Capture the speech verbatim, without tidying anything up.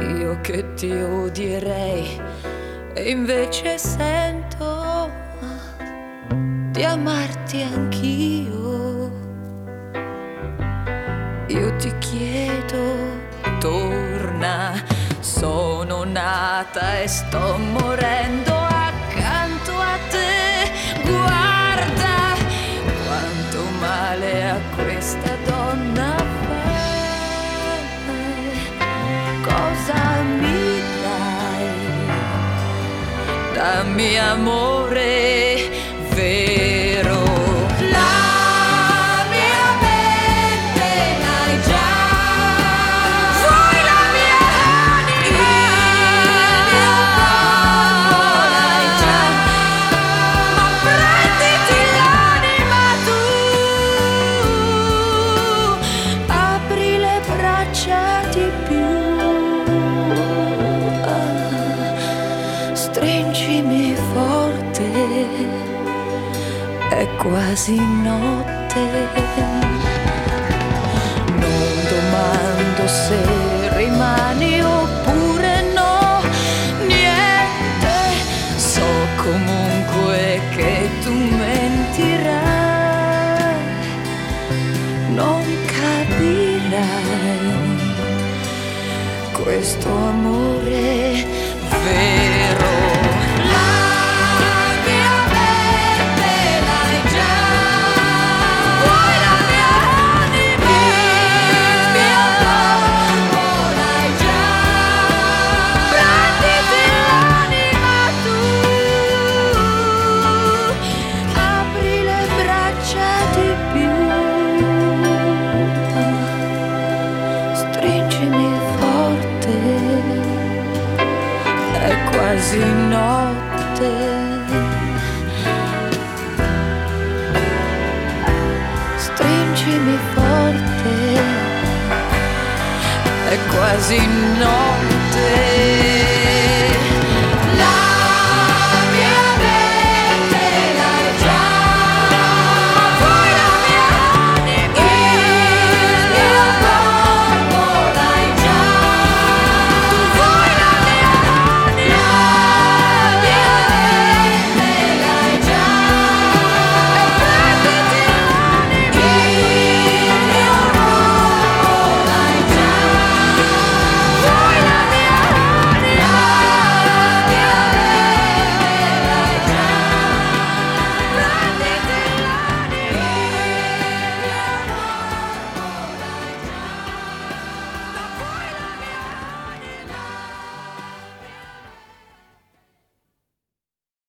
io che ti odierei e invece sento di amarti anch'io. Io ti chiedo, torna, sono nata e sto morendo accanto a te. Guarda quanto male a questa donna fai. Cosa mi dai? Dammi amore vero. La mia mente l'hai già. Vuoi la mia anima? Il mio corpo l'hai già. Ma prenditi l'anima tu. Apri le braccia di più. Stringimi forte, è quasi notte. Non domando se rimani oppure no, niente, so comunque che tu mentirai, non capirai questo amore vero. Quasi notte, stringimi forte, è quasi notte.